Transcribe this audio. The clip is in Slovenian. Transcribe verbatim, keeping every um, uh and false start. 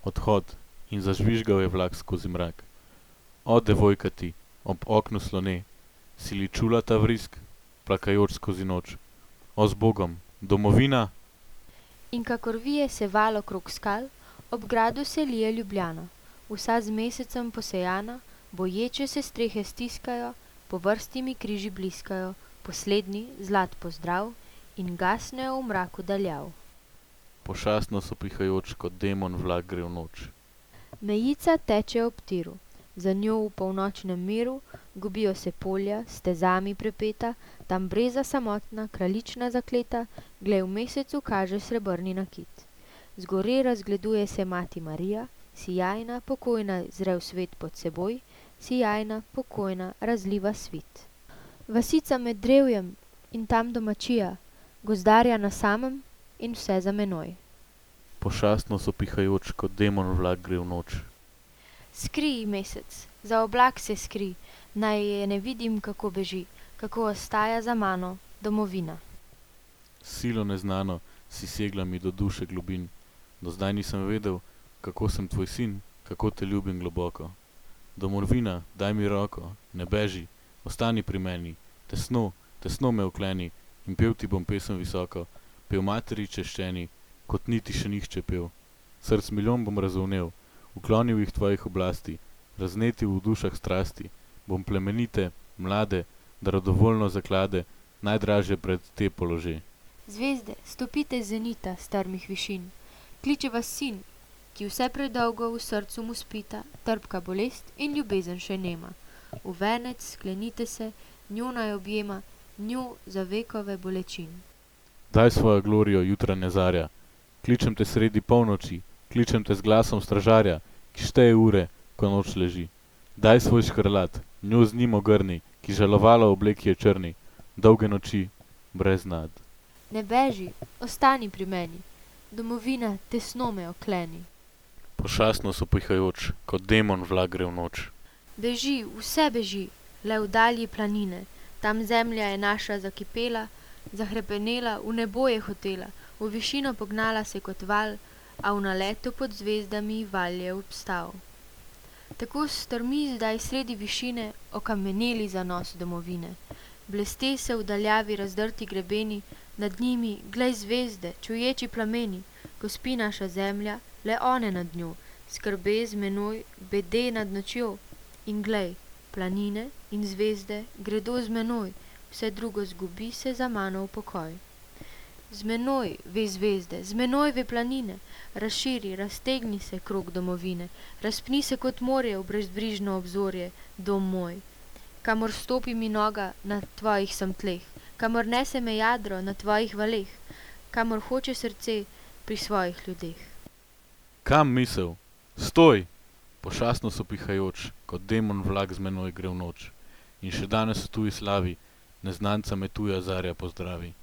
odhod in zažvižgal je vlak skozi mrak. O, devojka ti, ob oknu slone, si li čula ta vrisk, plakajoč skozi noč? O, zbogom, domovina? In kakor vije se val okrog skal, ob gradu se lije Ljubljana, vsa z mesecem posejana, boječe se strehe stiskajo, po vrsti mi križi bliskajo, poslednji zlat pozdrav in gasnejo v mraku daljav. Pošastno sopihajoč, kot demon vlak gre v noč. Mejica teče ob tiru, za njo v polnočnem miru gubijo se polja, stezami prepeta, tam breza samotna, kraljična zakleta, glej v mesecu kaže srebrni nakit. Zgore razgleduje se mati Marija, sijajna, pokojna zre v svet pod seboj, sijajna, pokojna, razliva svit. Vasica med drevjem in tam domačija, gozdarja na samem in vse za menoj. Pošastno sopihajoč, kot demon vlak gre v noč. Skrij, mesec, za oblak se skrij, naj je ne vidim, kako beži, kako ostaja za mano domovina. Silo neznano si segla mi do duše globin, do zdaj nisem vedel, kako sem tvoj sin, kako te ljubim globoko. Domovina, daj mi roko, ne beži, ostani pri meni, tesno, tesno me okleni in pel ti bom pesem visoko, pel materi češčeni, kot niti še nihče pel. Src milijon bom razvnel, uklonil jih tvojih oblasti, raznetil v dušah strasti, bom plemenite, mlade, darodovoljno zaklade, najdražje pred te polože. Zvezde, stopite z zenita strmih višin, kliče vas sin, ki vse predolgo v srcu mu spita, trpka bolest in ljubezen še nema. V venec sklenite se, njo naj objema, njo za vekove bolečin. Daj svojo glorijo jutranja zarja, kličem te sredi polnoči, kličem te z glasom stražarja, ki šteje ure, ko noč leži. Daj svoj škrlat, njo z njim ogrni, ki žalovala obleki je črni, dolge noči, brez nad. Ne beži, ostani pri meni, domovina, tesno me okleni. Pošastno sopihajoč, kot demon vlak gre v noč. Beži, vse beži, le v dalji planine, tam zemlja je naša zakipela, zahrepenela, v nebo je hotela, v višino pognala se kot val, a v naletu pod zvezdami val je obstal. Tako strmi zdaj sredi višine okameneli zanos domovine. Bleste se v daljavi razdrti grebeni, nad njimi, glej zvezde, čuječi plameni, ko spi naša zemlja, le one nad njo, skrbe z menoj, bede nad nočjo. In glej, planine in zvezde gredo z menoj, vse drugo zgubi se za mano v pokoj. Z menoj, ve zvezde, z menoj, ve planine, razširi, raztegni se krog domovine, razpni se kot morje v brezbrižno obzorje, dom moj. Kamor stopi mi noga na tvojih sem tleh, kamor nese me jadro na tvojih valeh, kamor hoče srce pri svojih ljudeh. Kam misel? Stoj! Pošastno sopihajoč, kot demon vlak z menoj gre v noč. In še danes v tuji slavi, neznanca me tuja zarja pozdravi.